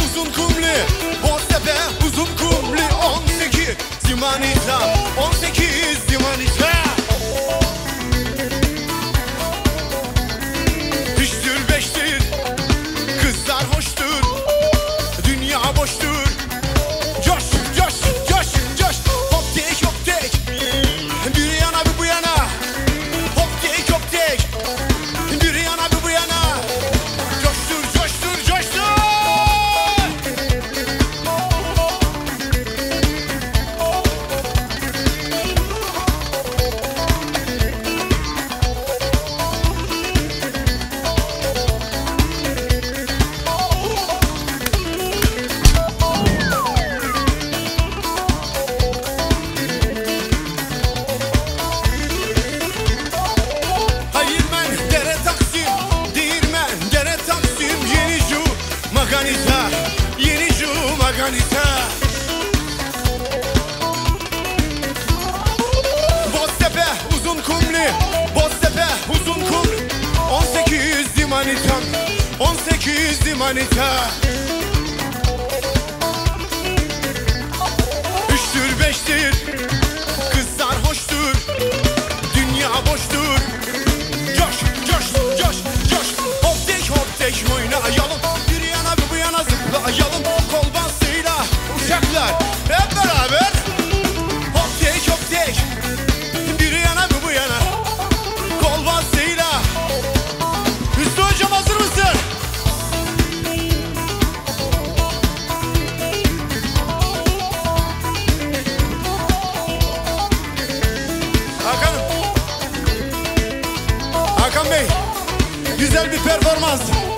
uzun kumli, Boztepe uzun kumli. 18 zimanita, 18 zimanita. Üçtür beştir, kızlar hoştur, dünya boştur. Coş coş coş coş, hop tek hop tek, bir yana bir bu yana. Hop tek hop tek, bir yana bir bu yana. Coştur coştur coştur. Boztepe uzun kumli, Boztepe uzun kumli. 18 dimanitam, 18 dimanita. Üçtür beştir, kızlar hoştur, dünya boştur. Coş coş coş coş, hop tek oynayalım. Bir yana bir bu yana zıplayalım. Kol basıyla uçaklar hep beraber. Hop tek, bir yana bir bu yana. Kol basıyla. Hüsnü hocam hazır mısın? Hakan Bey, güzel bir performans.